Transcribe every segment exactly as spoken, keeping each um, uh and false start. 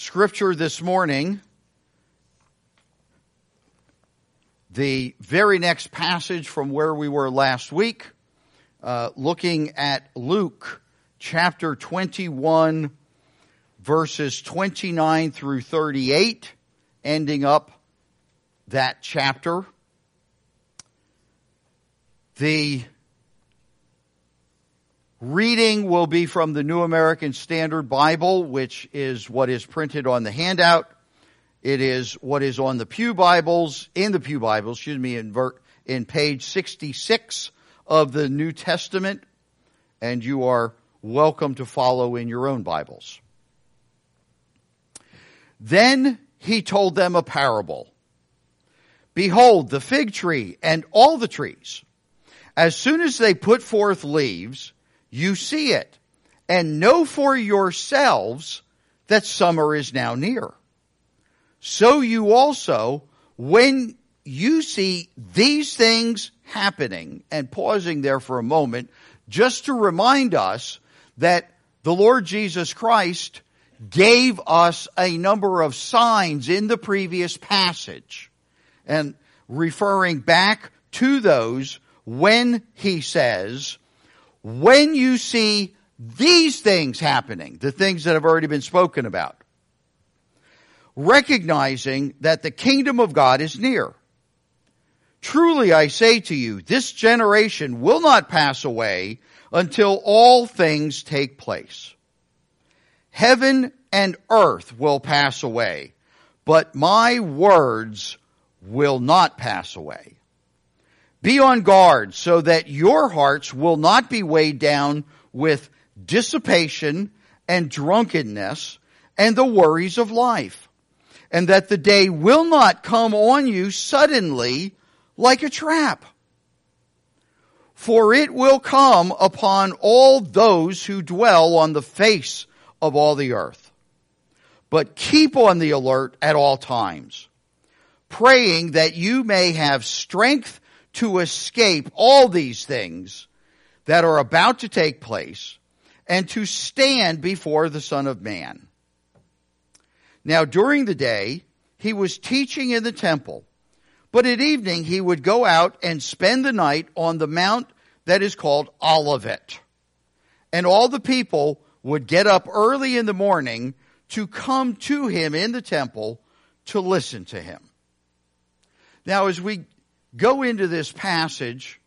scripture this morning, the very next passage from where we were last week, uh, looking at Luke chapter twenty-one, verses twenty-nine through thirty-eight, ending up that chapter. The reading will be from the New American Standard Bible, which is what is printed on the handout. It is what is on the Pew Bibles, in the Pew Bibles, excuse me, in, ver- in page sixty-six of the New Testament, and you are welcome to follow in your own Bibles. Then he told them a parable. Behold, the fig tree and all the trees, as soon as they put forth leaves, you see it, and know for yourselves that summer is now near. So you also, when you see these things happening, and pausing there for a moment, just to remind us that the Lord Jesus Christ gave us a number of signs in the previous passage, and referring back to those when he says, when you see these things happening, the things that have already been spoken about, recognizing that the kingdom of God is near. Truly I say to you, this generation will not pass away until all things take place. Heaven and earth will pass away, but my words will not pass away. Be on guard so that your hearts will not be weighed down with dissipation and drunkenness and the worries of life, and that the day will not come on you suddenly like a trap. For it will come upon all those who dwell on the face of all the earth. But keep on the alert at all times, praying that you may have strength to escape all these things that are about to take place and to stand before the Son of Man. Now during the day he was teaching in the temple, but at evening he would go out and spend the night on the mount that is called Olivet. And all the people would get up early in the morning to come to him in the temple to listen to him. Now as we go into this passage,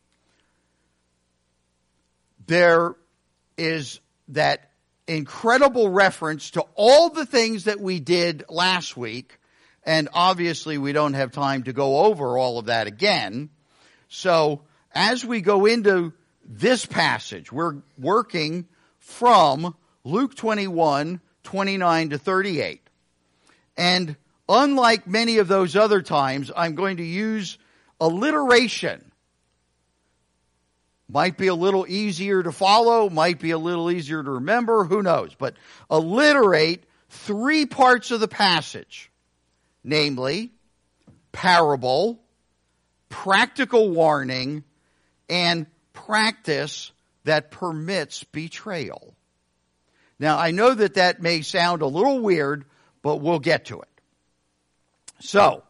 there is that incredible reference to all the things that we did last week, and obviously we don't have time to go over all of that again. So as we go into this passage, we're working from Luke twenty-one, twenty-nine to thirty-eight. And unlike many of those other times, I'm going to use alliteration. Might be a little easier to follow, might be a little easier to remember, who knows. But alliterate three parts of the passage, namely parable, practical warning, and practice that permits betrayal. Now, I know that that may sound a little weird, but we'll get to it. So,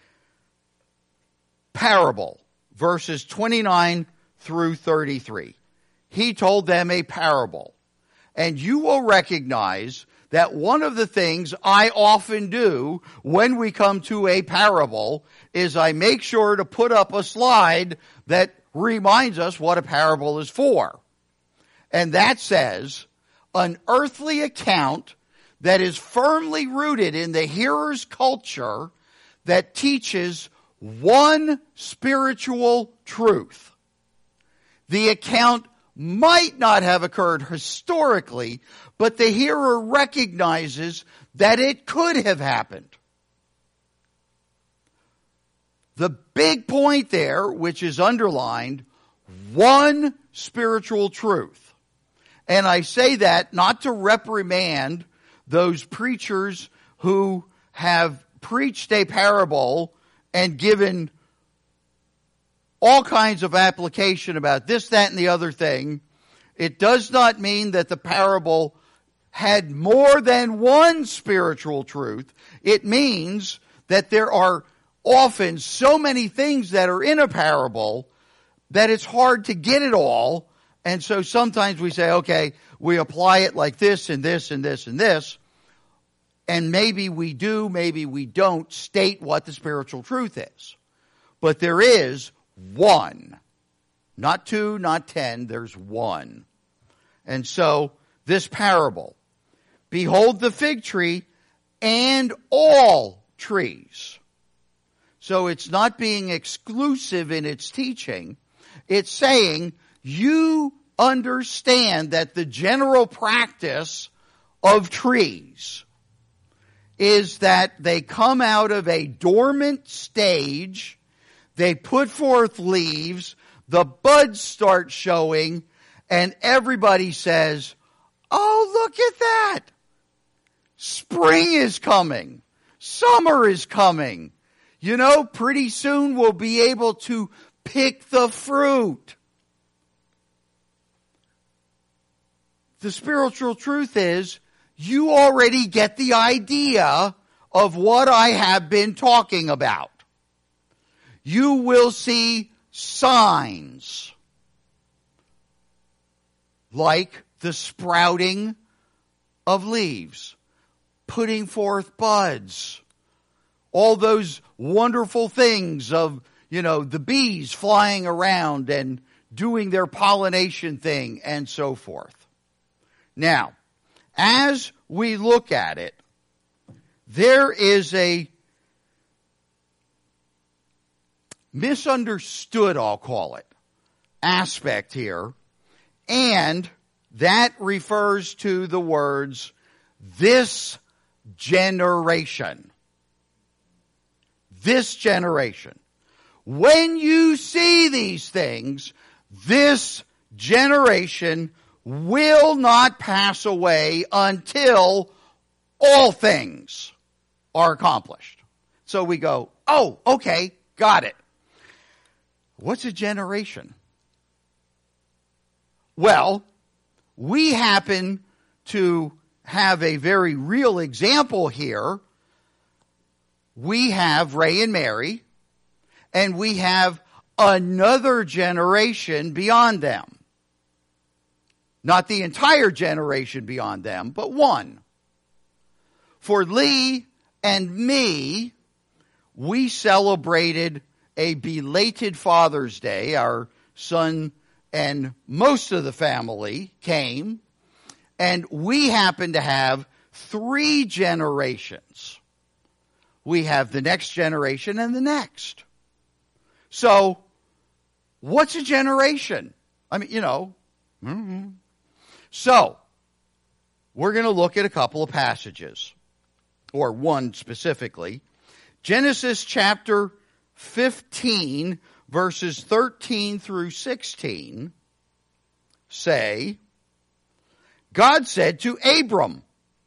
parable, verses twenty-nine through thirty-three. He told them a parable. And you will recognize that one of the things I often do when we come to a parable is I make sure to put up a slide that reminds us what a parable is for. And that says, an earthly account that is firmly rooted in the hearer's culture that teaches one spiritual truth. The account might not have occurred historically, but the hearer recognizes that it could have happened. The big point there, which is underlined, one spiritual truth. And I say that not to reprimand those preachers who have preached a parable and given all kinds of application about this, that, and the other thing. It does not mean that the parable had more than one spiritual truth, it means that there are often so many things that are in a parable that it's hard to get it all. And so sometimes we say, okay, we apply it like this and this and this and this. And maybe we do, maybe we don't state what the spiritual truth is. But there is one. Not two, not ten, there's one. And so, this parable, behold the fig tree and all trees. So it's not being exclusive in its teaching. It's saying, you understand that the general practice of trees is that they come out of a dormant stage, they put forth leaves, the buds start showing, and everybody says, oh, look at that. Spring is coming. Summer is coming. You know, pretty soon we'll be able to pick the fruit. The spiritual truth is, you already get the idea of what I have been talking about. You will see signs like the sprouting of leaves, putting forth buds, all those wonderful things of, you know, the bees flying around and doing their pollination thing and so forth. Now, as we look at it, there is a misunderstood, I'll call it, aspect here, and that refers to the words, this generation. This generation. When you see these things, this generation will not pass away until all things are accomplished. So we go, oh, okay, got it. What's a generation? Well, we happen to have a very real example here. We have Ray and Mary, and we have another generation beyond them. Not the entire generation beyond them, but one. For Lee and me, we celebrated a belated Father's Day. Our son and most of the family came, and we happen to have three generations. We have the next generation and the next. So, what's a generation? I mean, you know. Mm-hmm. So, we're going to look at a couple of passages, or one specifically. Genesis chapter fifteen, verses thirteen through sixteen say, God said to Abram.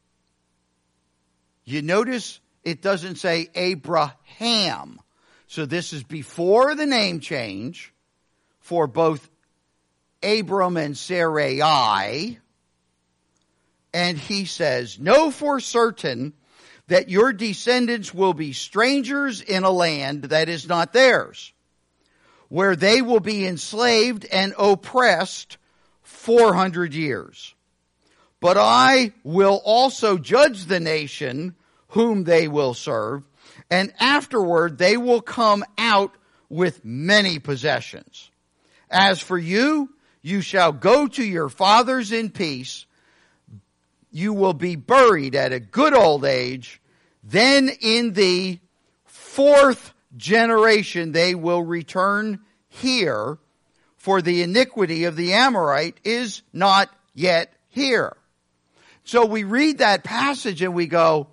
You notice it doesn't say Abraham. So this is before the name change for both Abram and Sarai. And he says, know for certain that your descendants will be strangers in a land that is not theirs, where they will be enslaved and oppressed four hundred years. But I will also judge the nation whom they will serve, and afterward they will come out with many possessions. As for you, you shall go to your fathers in peace. You will be buried at a good old age. Then in the fourth generation they will return here, for the iniquity of the Amorite is not yet here. So we read that passage and we go,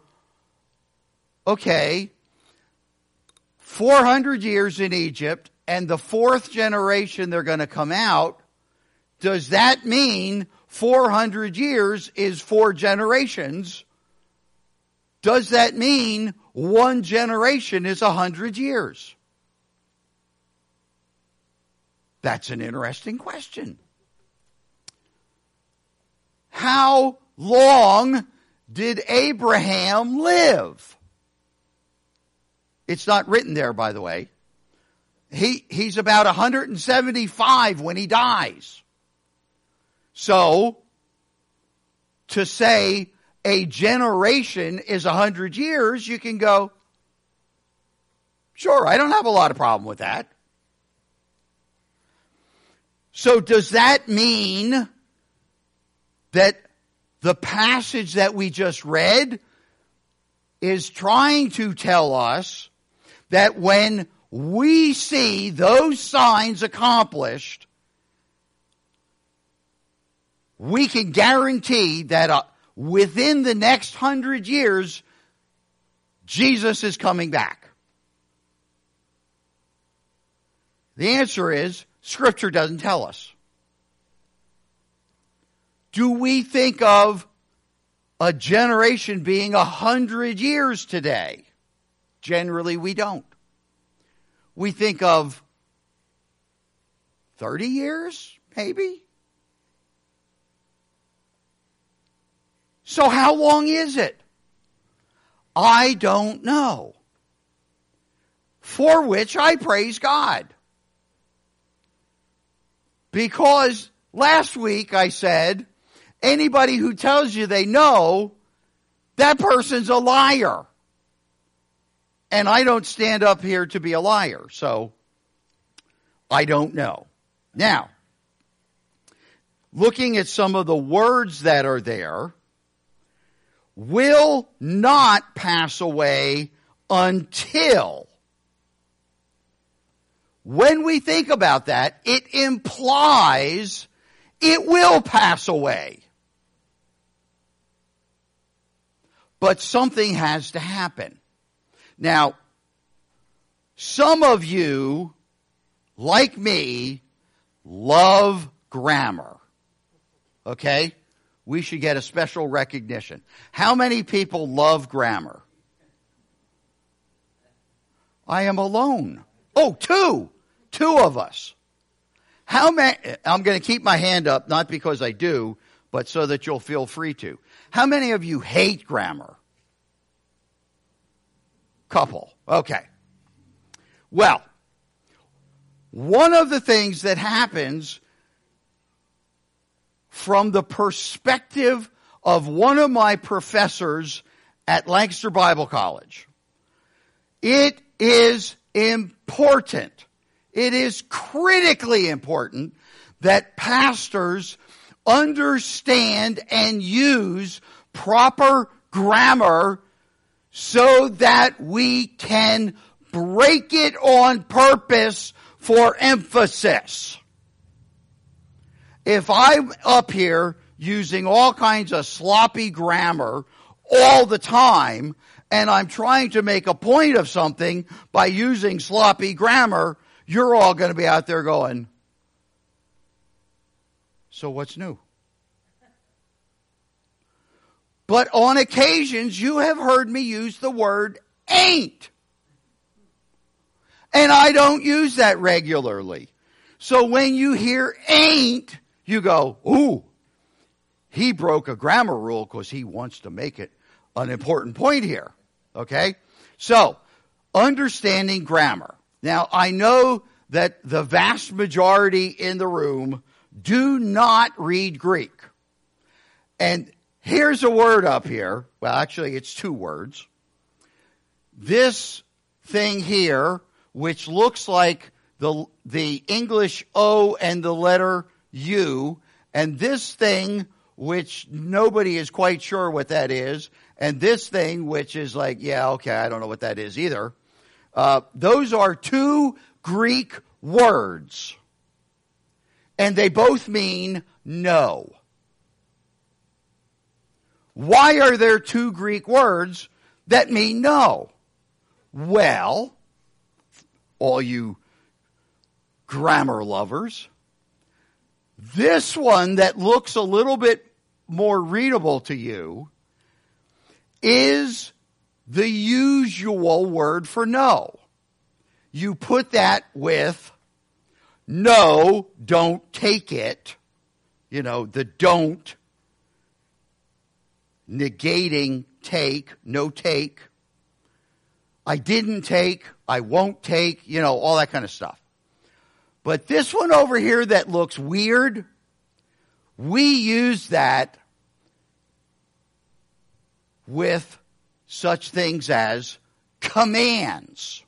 okay, four hundred years in Egypt, and the fourth generation they're going to come out. Does that mean four hundred years is four generations? Does that mean one generation is one hundred years? That's an interesting question. How long did Abraham live? It's not written there, by the way. He, he's about one hundred seventy-five when he dies. So, to say a generation is one hundred years, you can go, sure, I don't have a lot of problem with that. So does that mean that the passage that we just read is trying to tell us that when we see those signs accomplished, we can guarantee that uh, within the next hundred years, Jesus is coming back? The answer is, Scripture doesn't tell us. Do we think of a generation being a hundred years today? Generally, we don't. We think of thirty years, maybe. So how long is it? I don't know. For which I praise God. Because last week I said, anybody who tells you they know, that person's a liar. And I don't stand up here to be a liar, so I don't know. Now, looking at some of the words that are there, will not pass away until. When we think about that, it implies it will pass away. But something has to happen. Now, some of you, like me, love grammar. Okay? We should get a special recognition. How many people love grammar? I am alone. Oh, two. Two of us. How many, I'm going to keep my hand up, not because I do, but so that you'll feel free to. How many of you hate grammar? Couple. Okay. Well, one of the things that happens from the perspective of one of my professors at Lancaster Bible College, it is important, it is critically important that pastors understand and use proper grammar so that we can break it on purpose for emphasis. If I'm up here using all kinds of sloppy grammar all the time, and I'm trying to make a point of something by using sloppy grammar, you're all going to be out there going, so what's new? But on occasions, you have heard me use the word ain't. And I don't use that regularly. So when you hear ain't, you go, ooh, he broke a grammar rule because he wants to make it an important point here. Okay? So, understanding grammar. Now, I know that the vast majority in the room do not read Greek. And here's a word up here. Well, actually, it's two words. This thing here, which looks like the, the English O and the letter U, and this thing, which nobody is quite sure what that is, and this thing, which is like, yeah, okay, I don't know what that is either. Uh, those are two Greek words. And they both mean no. Why are there two Greek words that mean no? Well, all you grammar lovers, this one that looks a little bit more readable to you is the usual word for no. You put that with no, don't take it. You know, the don't. negating take, no take. I didn't take, I won't take, you know, all that kind of stuff. But this one over here that looks weird, we use that with such things as commands.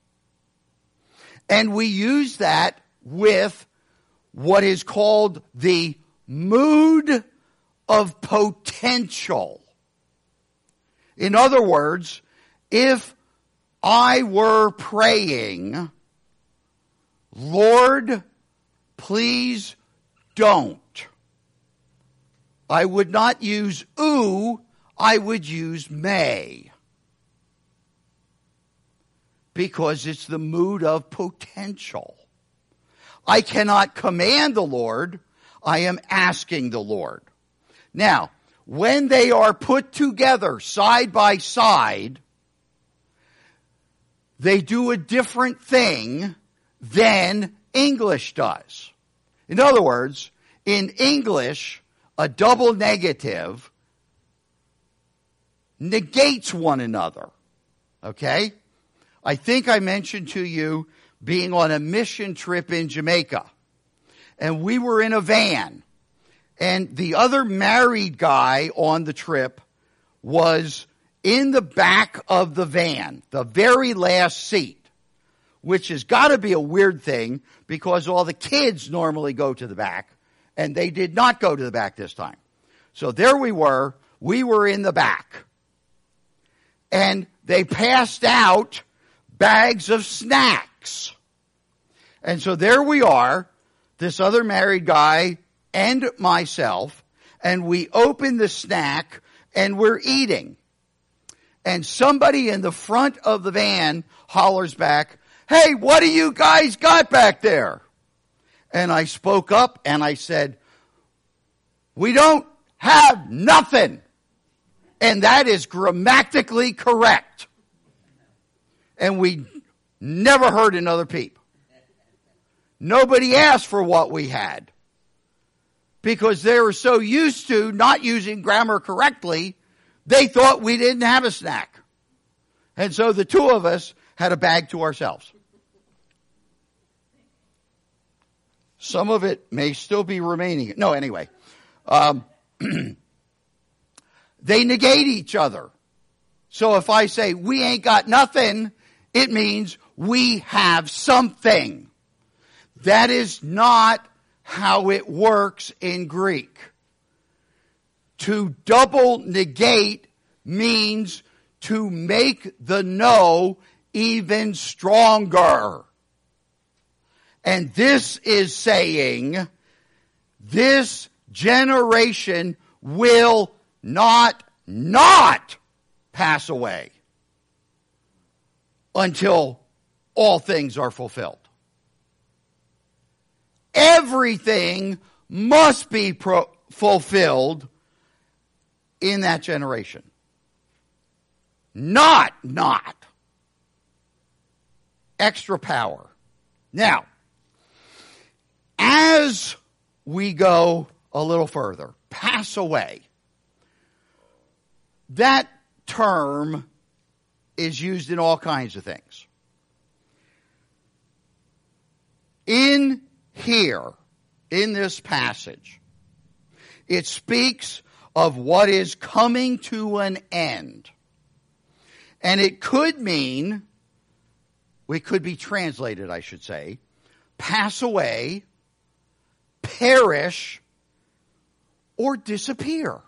And we use that with what is called the mood of potential. In other words, if I were praying, Lord, please don't, I would not use ooh, I would use may. Because it's the mood of potential. I cannot command the Lord, I am asking the Lord. Now, when they are put together side by side, they do a different thing than English does. In other words, in English, a double negative negates one another. Okay? I think I mentioned to you being on a mission trip in Jamaica. And we were in a van. And the other married guy on the trip was in the back of the van, the very last seat, which has got to be a weird thing because all the kids normally go to the back, and they did not go to the back this time. So there we were. We were in the back. And they passed out bags of snacks. And so there we are, this other married guy and myself, and we open the snack and we're eating. And somebody in the front of the van hollers back, "Hey, what do you guys got back there?" And I spoke up and I said, "We don't have nothing." And that is grammatically correct. And we never heard another peep. Nobody asked for what we had. Because they were so used to not using grammar correctly, they thought we didn't have a snack. And so the two of us had a bag to ourselves. Some of it may still be remaining. No, anyway. Um, they negate each other. So if I say, we ain't got nothing, it means we have something. That is not how it works in Greek. To double negate means to make the no even stronger. And this is saying, this generation will not not pass away until all things are fulfilled. Everything must be pro- fulfilled in that generation. Not, not. Extra power. Now, as we go a little further, pass away. That term is used in all kinds of things. In here, in this passage, it speaks of what is coming to an end. And it could mean, it could be translated, I should say, pass away, perish, or disappear.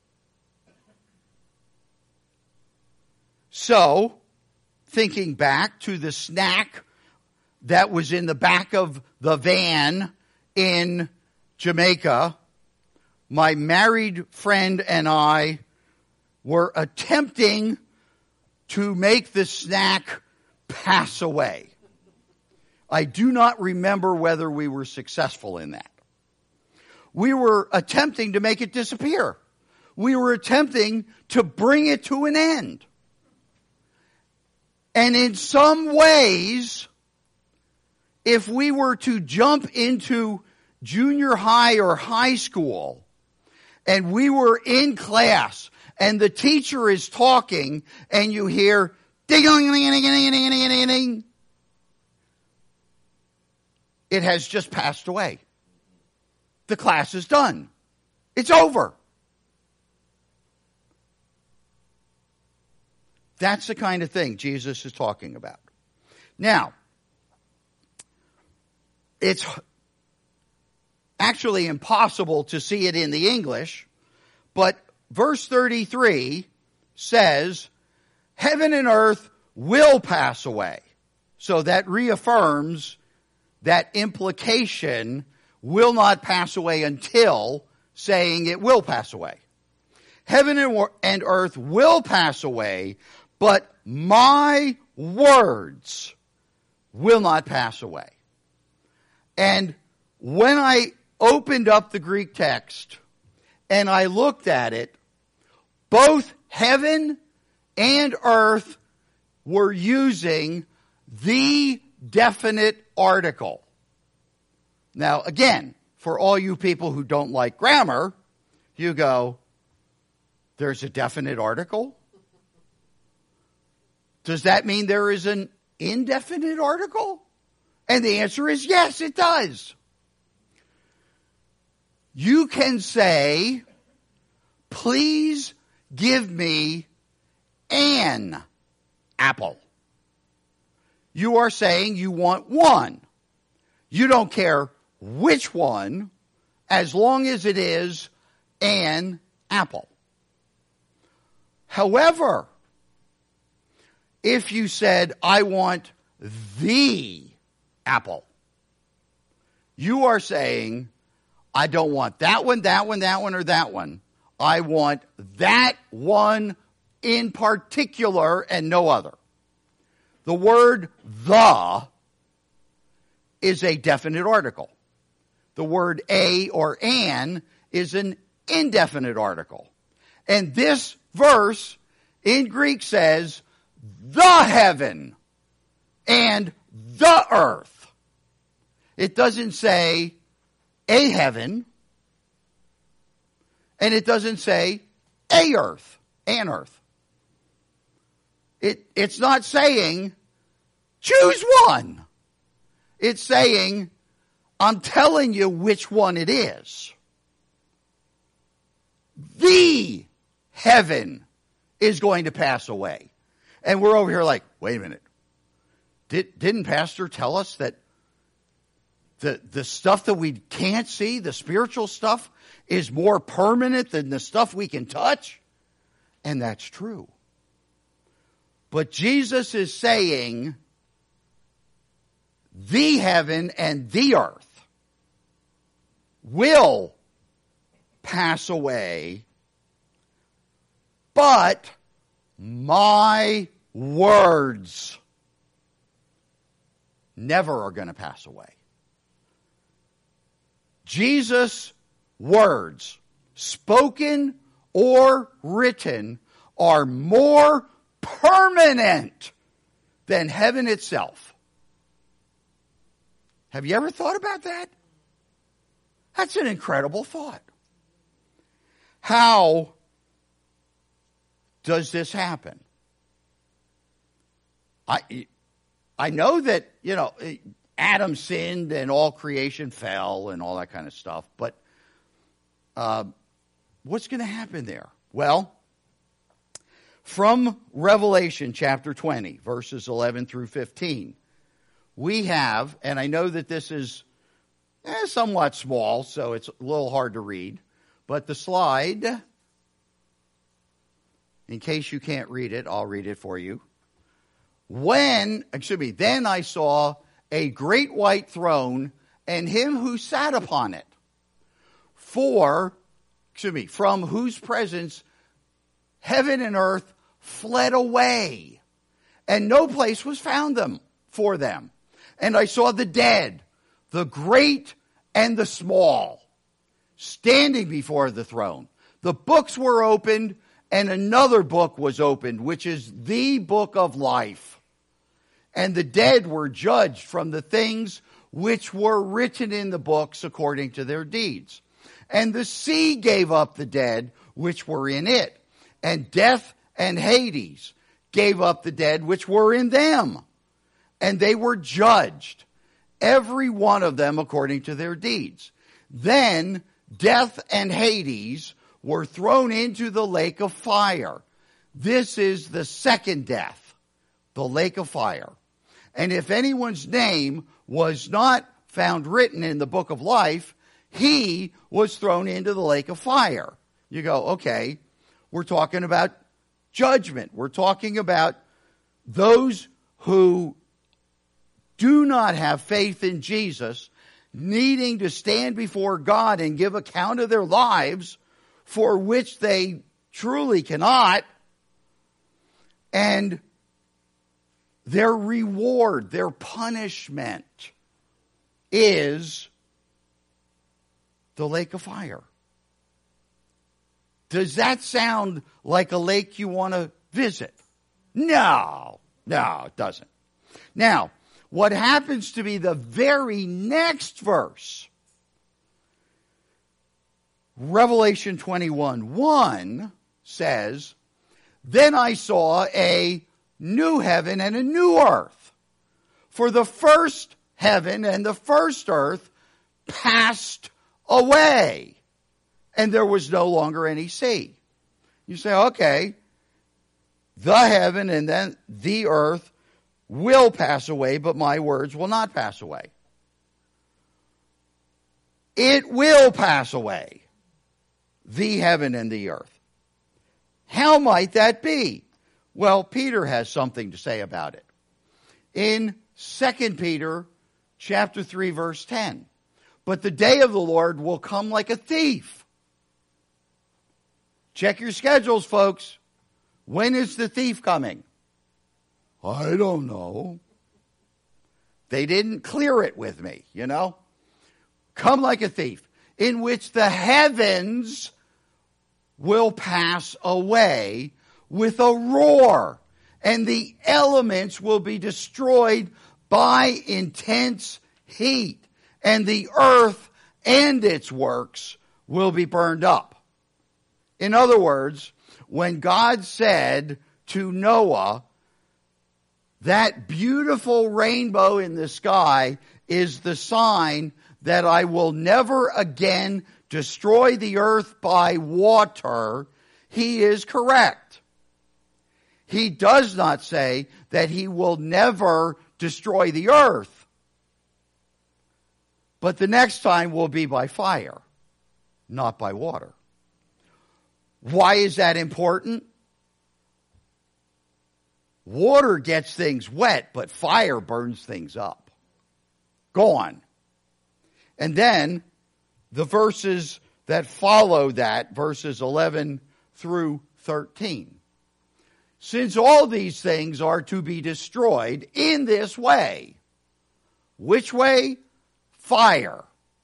So, thinking back to the snack that was in the back of the van in Jamaica, my married friend and I were attempting to make the snack pass away. I do not remember whether we were successful in that. We were attempting to make it disappear. We were attempting to bring it to an end. And in some ways, if we were to jump into junior high or high school, and we were in class, and the teacher is talking and you hear ding ding ding ding ding ding ding ding ding, it has just passed away. The class is done. It's over. That's the kind of thing Jesus is talking about. Now, it's actually impossible to see it in the English, but verse thirty-three says, heaven and earth will pass away. So that reaffirms that implication, will not pass away until, saying it will pass away. Heaven and earth will pass away, but my words will not pass away. And when I opened up the Greek text and I looked at it, both heaven and earth were using the definite article. Now, again, for all you people who don't like grammar, you go, there's a definite article? Does that mean there is an indefinite article? And the answer is yes, it does. You can say, please give me an apple. You are saying you want one. You don't care which one, as long as it is an apple. However, if you said, I want the apple, you are saying, I don't want that one, that one, that one, or that one. I want that one in particular and no other. The word the is a definite article. The word a or an is an indefinite article. And this verse in Greek says, the heaven and the earth. It doesn't say a heaven, and it doesn't say a earth, an earth. It, it's not saying choose one. It's saying, I'm telling you which one it is. The heaven is going to pass away. And we're over here like, wait a minute. Did, didn't Pastor tell us that the, the stuff that we can't see, the spiritual stuff, is more permanent than the stuff we can touch? And that's true. But Jesus is saying, the heaven and the earth will pass away, but my words never are going to pass away. Jesus' words, spoken or written, are more permanent than heaven itself. Have you ever thought about that? That's an incredible thought. How does this happen? I, I know that, you know, Adam sinned and all creation fell and all that kind of stuff, but uh, what's going to happen there? Well, from Revelation chapter twenty, verses eleven through fifteen, we have, and I know that this is eh, somewhat small, so it's a little hard to read, but the slide, in case you can't read it, I'll read it for you. When, excuse me, then I saw a great white throne and him who sat upon it. For, excuse me, from whose presence heaven and earth fled away, and no place was found them for them. And I saw the dead, the great and the small, standing before the throne. The books were opened, and another book was opened, which is the book of life. And the dead were judged from the things which were written in the books according to their deeds. And the sea gave up the dead which were in it, and death and Hades gave up the dead which were in them, and they were judged, every one of them according to their deeds. Then death and Hades were thrown into the lake of fire. This is the second death, the lake of fire. And if anyone's name was not found written in the book of life, he was thrown into the lake of fire. You go, okay, we're talking about judgment. We're talking about those who do not have faith in Jesus needing to stand before God and give account of their lives, for which they truly cannot. And their reward, their punishment is the lake of fire. Does that sound like a lake you want to visit? No, no, it doesn't. Now, what happens to be the very next verse, Revelation twenty-one one says, "Then I saw a new heaven and a new earth. For the first heaven and the first earth passed away, and there was no longer any sea." You say, okay, the heaven and then the earth will pass away, but my words will not pass away. It will pass away, the heaven and the earth. How might that be? Well, Peter has something to say about it. In Second Peter chapter three, verse ten, "But the day of the Lord will come like a thief." Check your schedules, folks. When is the thief coming? I don't know. They didn't clear it with me, you know. Come like a thief, in which the heavens will pass away with a roar, and the elements will be destroyed by intense heat, and the earth and its works will be burned up. In other words, when God said to Noah, that beautiful rainbow in the sky is the sign that I will never again destroy the earth by water, he is correct. He does not say that he will never destroy the earth, but the next time will be by fire, not by water. Why is that important? Water gets things wet, but fire burns things up. Go on. And then the verses that follow that, verses eleven through thirteen. "Since all these things are to be destroyed in this way." Which way? Fire.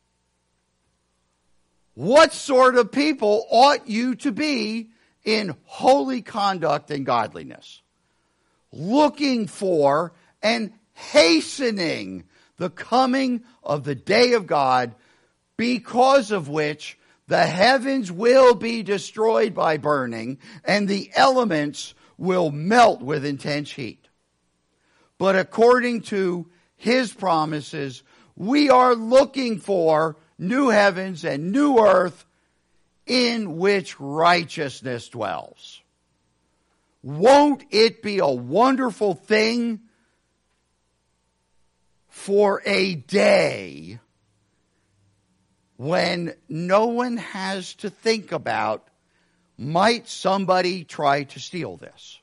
"What sort of people ought you to be in holy conduct and godliness, looking for and hastening the coming of the day of God, because of which the heavens will be destroyed by burning, and the elements will melt with intense heat. But according to his promises, we are looking for new heavens and new earth in which righteousness dwells." Won't it be a wonderful thing for a day when no one has to think about, might somebody try to steal this?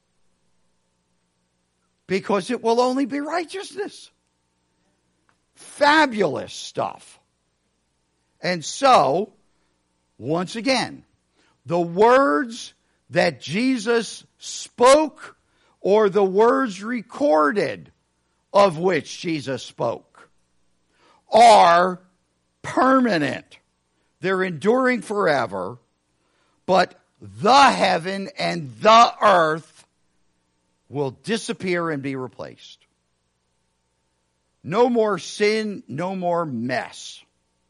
Because it will only be righteousness. Fabulous stuff. And so, once again, the words that Jesus spoke, or the words recorded of which Jesus spoke, are permanent. They're enduring forever, but the heaven and the earth will disappear and be replaced. No more sin, no more mess.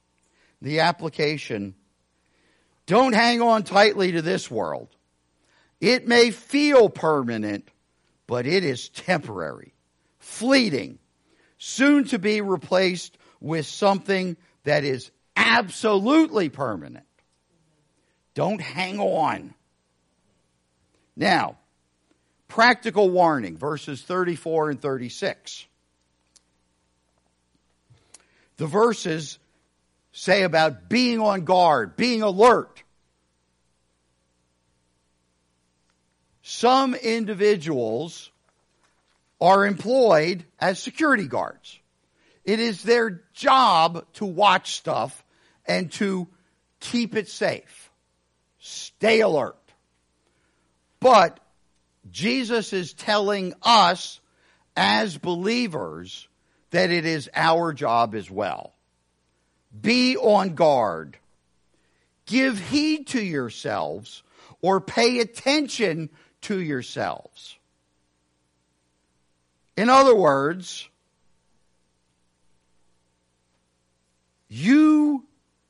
The application: don't hang on tightly to this world. It may feel permanent, but it is temporary, fleeting, soon to be replaced with something that is absolutely permanent. Don't hang on. Now, practical warning, verses thirty-four and thirty-six. The verses say about being on guard, being alert. Some individuals are employed as security guards. It is their job to watch stuff and to keep it safe. Stay alert. But Jesus is telling us as believers that it is our job as well. Be on guard. Give heed to yourselves, or pay attention to yourselves. In other words, you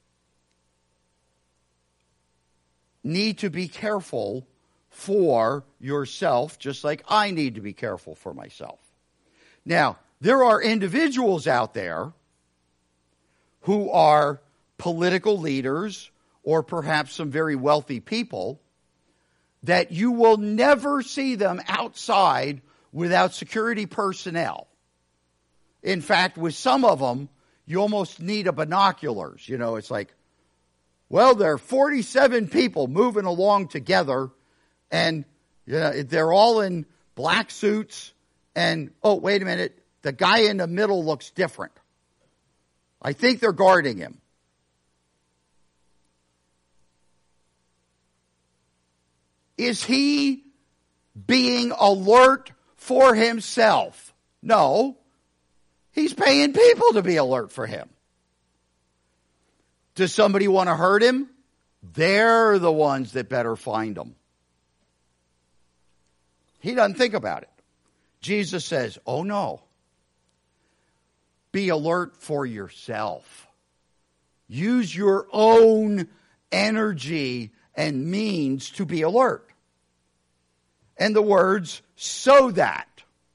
need to be careful for yourself, just like I need to be careful for myself. Now, there are individuals out there who are political leaders or perhaps some very wealthy people that you will never see them outside without security personnel. In fact, with some of them, you almost need a binoculars. You know, it's like, well, there are forty-seven people moving along together, and you know, they're all in black suits, and, oh, wait a minute, the guy in the middle looks different. I think they're guarding him. Is he being alert for himself? No. He's paying people to be alert for him. Does somebody want to hurt him? They're the ones that better find him. He doesn't think about it. Jesus says, oh no. Be alert for yourself. Use your own energy and means to be alert. And the words, so that,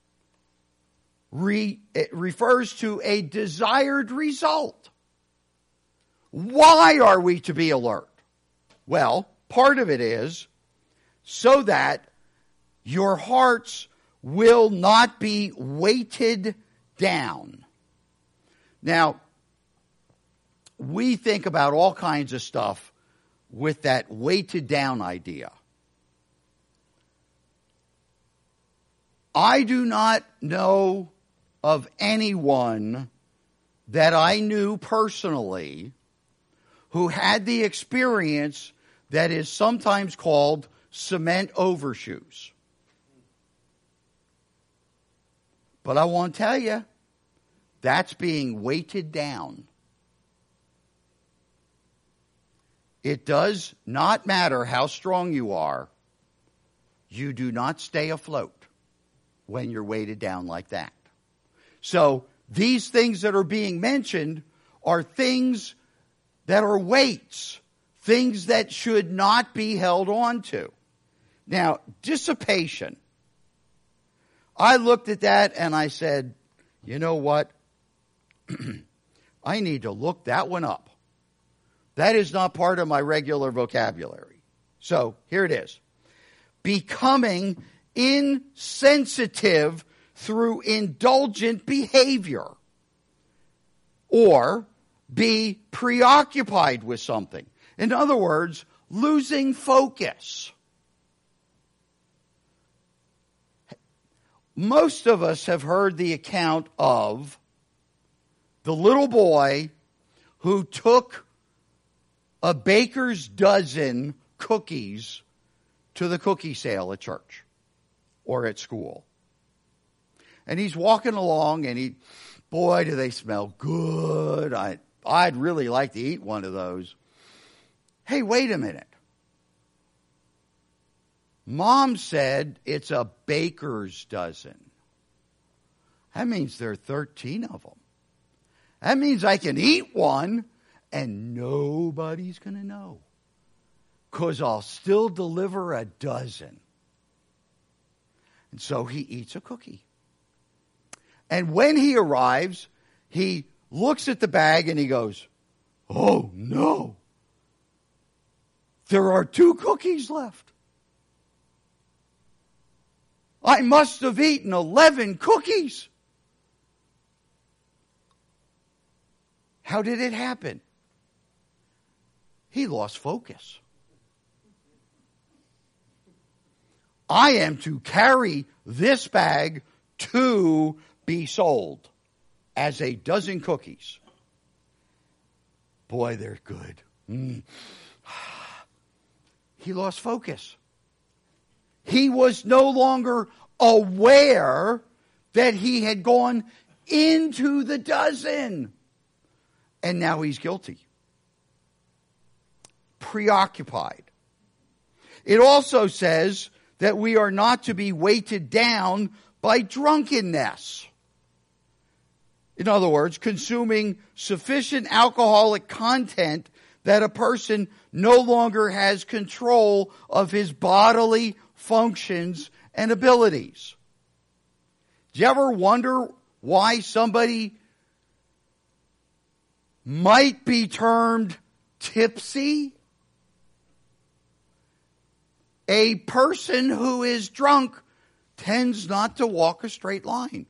re, it refers to a desired result. Why are we to be alert? Well, part of it is so that your hearts will not be weighted down. Now, we think about all kinds of stuff with that weighted down idea. I do not know of anyone that I knew personally who had the experience that is sometimes called cement overshoes. But I want to tell you, that's being weighted down. It does not matter how strong you are. You do not stay afloat when you're weighted down like that. So these things that are being mentioned are things that are weights, things that should not be held on to. Now, dissipation. I looked at that and I said, you know what? I need to look that one up. That is not part of my regular vocabulary. So here it is. Becoming insensitive through indulgent behavior, or be preoccupied with something. In other words, losing focus. Most of us have heard the account of the little boy who took a baker's dozen cookies to the cookie sale at church or at school. And he's walking along and he, boy, do they smell good. I, I'd really like to eat one of those. Hey, wait a minute. Mom said it's a baker's dozen. That means there are thirteen of them. That means I can eat one and nobody's going to know, because I'll still deliver a dozen. And so he eats a cookie. And when he arrives, he looks at the bag and he goes, "Oh no, there are two cookies left. I must have eaten eleven cookies." How did it happen? He lost focus. I am to carry this bag to be sold as a dozen cookies. Boy, they're good. Mm. He lost focus. He was no longer aware that he had gone into the dozen. And now he's guilty. Preoccupied. It also says that we are not to be weighted down by drunkenness. In other words, consuming sufficient alcoholic content that a person no longer has control of his bodily functions and abilities. Do you ever wonder why somebody might be termed tipsy? A person who is drunk tends not to walk a straight line.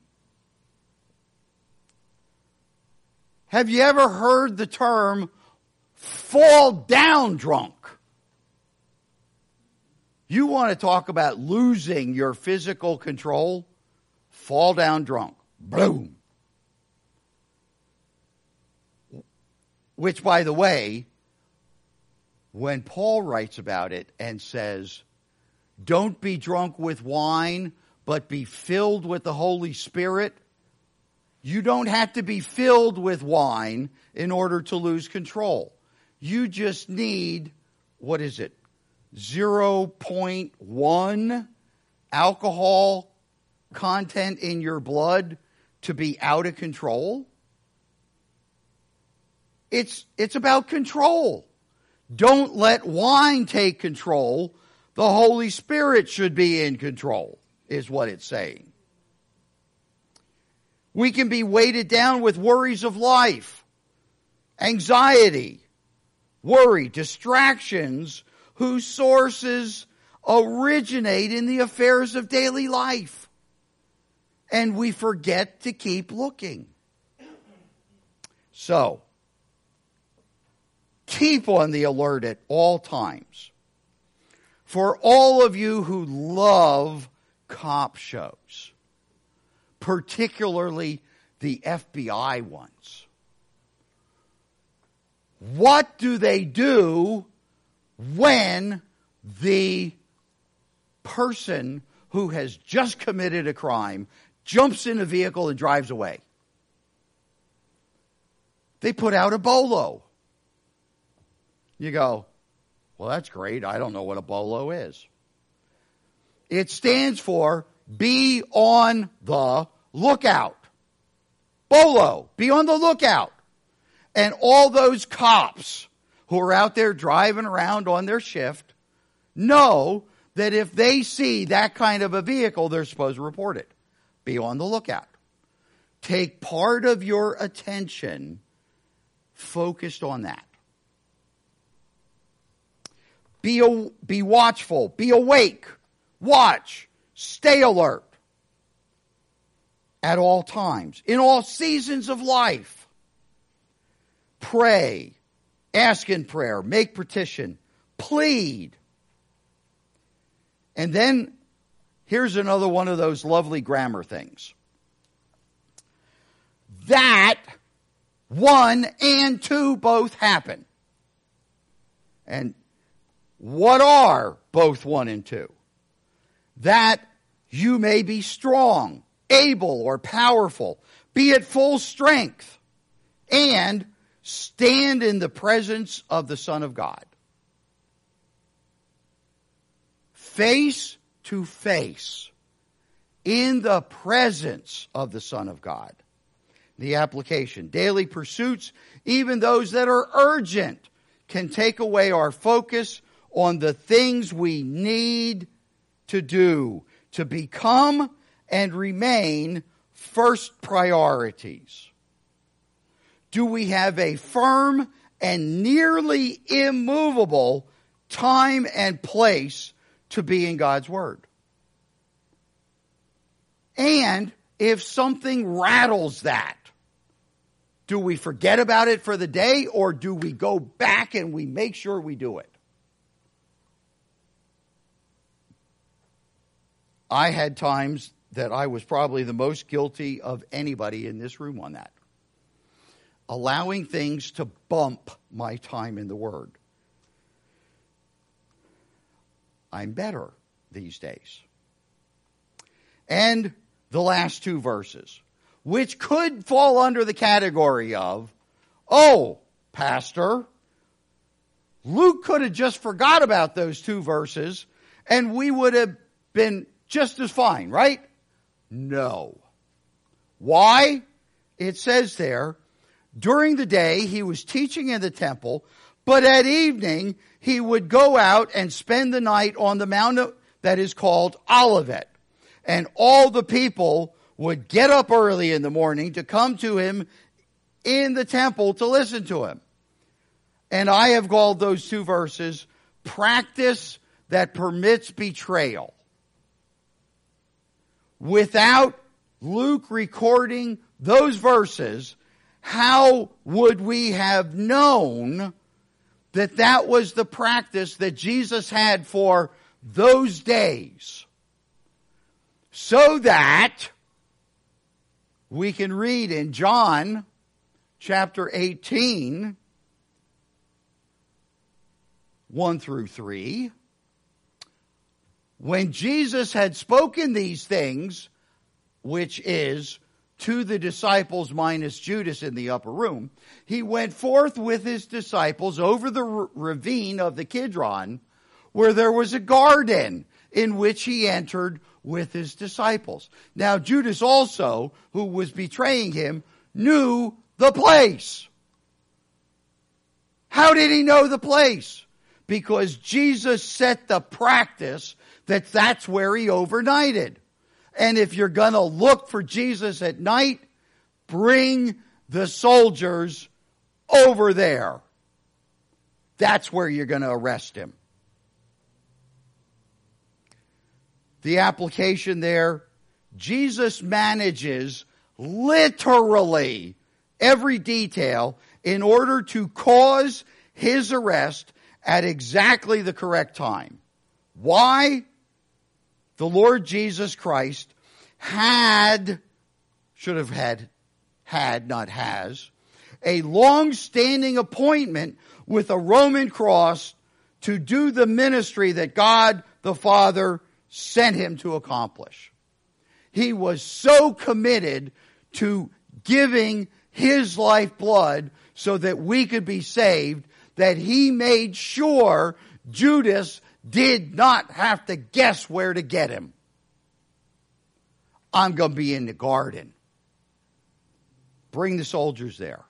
Have you ever heard the term fall down drunk? You want to talk about losing your physical control? Fall down drunk. Boom. Which, by the way, when Paul writes about it and says, "Don't be drunk with wine, but be filled with the Holy Spirit," you don't have to be filled with wine in order to lose control. You just need, what is it, zero point one alcohol content in your blood to be out of control. It's, it's about control. Don't let wine take control. The Holy Spirit should be in control, is what it's saying. We can be weighted down with worries of life, anxiety, worry, distractions whose sources originate in the affairs of daily life. And we forget to keep looking. So, keep on the alert at all times. For all of you who love cop shows, particularly the F B I ones, what do they do when the person who has just committed a crime jumps in a vehicle and drives away? They put out a bolo. You go, well, that's great. I don't know what a bolo is. It stands for be on the lookout. Bolo, be on the lookout. And all those cops who are out there driving around on their shift know that if they see that kind of a vehicle, they're supposed to report it. Be on the lookout. Take part of your attention focused on that. Be, a, be watchful. Be awake. Watch. Stay alert. At all times. In all seasons of life. Pray. Ask in prayer. Make petition. Plead. And then, here's another one of those lovely grammar things. That one and two both happen. And what are both one and two? That you may be strong, able, or powerful, be at full strength, and stand in the presence of the Son of God. Face to face, in the presence of the Son of God. The application, daily pursuits, even those that are urgent, can take away our focus on the things we need to do to become and remain first priorities? Do we have a firm and nearly immovable time and place to be in God's Word? And if something rattles that, do we forget about it for the day, or do we go back and we make sure we do it? I had times that I was probably the most guilty of anybody in this room on that. Allowing things to bump my time in the Word. I'm better these days. And the last two verses, which could fall under the category of, oh, Pastor, Luke could have just forgot about those two verses and we would have been just as fine, right? No. Why? It says there, during the day he was teaching in the temple, but at evening he would go out and spend the night on the mount that is called Olivet. And all the people would get up early in the morning to come to him in the temple to listen to him. And I have called those two verses, practice that permits betrayal. Without Luke recording those verses, how would we have known that that was the practice that Jesus had for those days? So that we can read in John chapter eighteen, one through three, when Jesus had spoken these things, which is to the disciples minus Judas in the upper room, he went forth with his disciples over the ravine of the Kidron, where there was a garden in which he entered with his disciples. Now Judas also, who was betraying him, knew the place. How did he know the place? Because Jesus set the practice that that's where he overnighted. And if you're going to look for Jesus at night, bring the soldiers over there. That's where you're going to arrest him. The application there, Jesus manages literally every detail in order to cause his arrest at exactly the correct time. Why? The Lord Jesus Christ had, should have had, had, not has, a long-standing appointment with a Roman cross to do the ministry that God the Father sent him to accomplish. He was so committed to giving his lifeblood so that we could be saved that he made sure Judas did not have to guess where to get him. I'm going to be in the garden. Bring the soldiers there.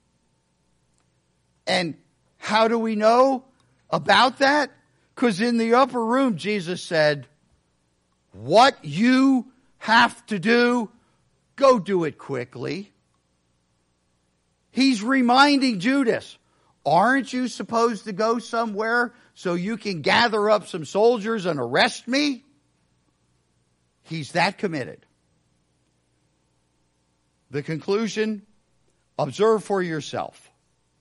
And how do we know about that? Because in the upper room, Jesus said, what you have to do, go do it quickly. He's reminding Judas, aren't you supposed to go somewhere so you can gather up some soldiers and arrest me? He's that committed. The conclusion, observe for yourself.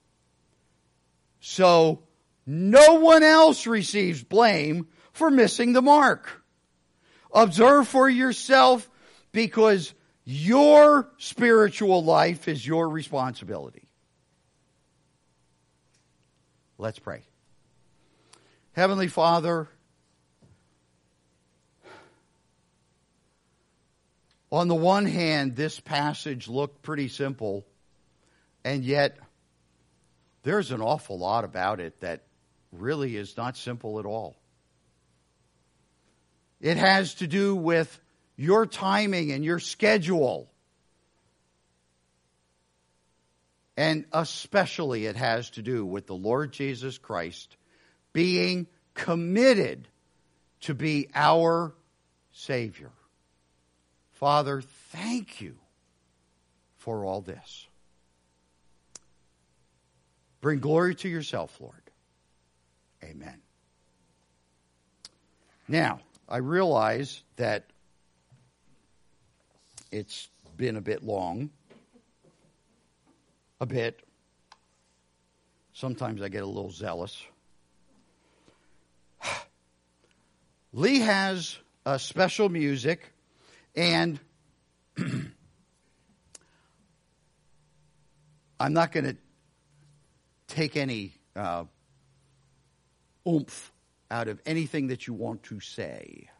So no one else receives blame for missing the mark. Observe for yourself because your spiritual life is your responsibility. Let's pray. Heavenly Father, on the one hand, this passage looked pretty simple, and yet there's an awful lot about it that really is not simple at all. It has to do with your timing and your schedule. And especially it has to do with the Lord Jesus Christ being committed to be our Savior. Father, thank you for all this. Bring glory to yourself, Lord. Amen. Now, I realize that it's been a bit long. A bit. Sometimes I get a little zealous. Lee has a special music, and I'm not going to take any uh, oomph out of anything that you want to say.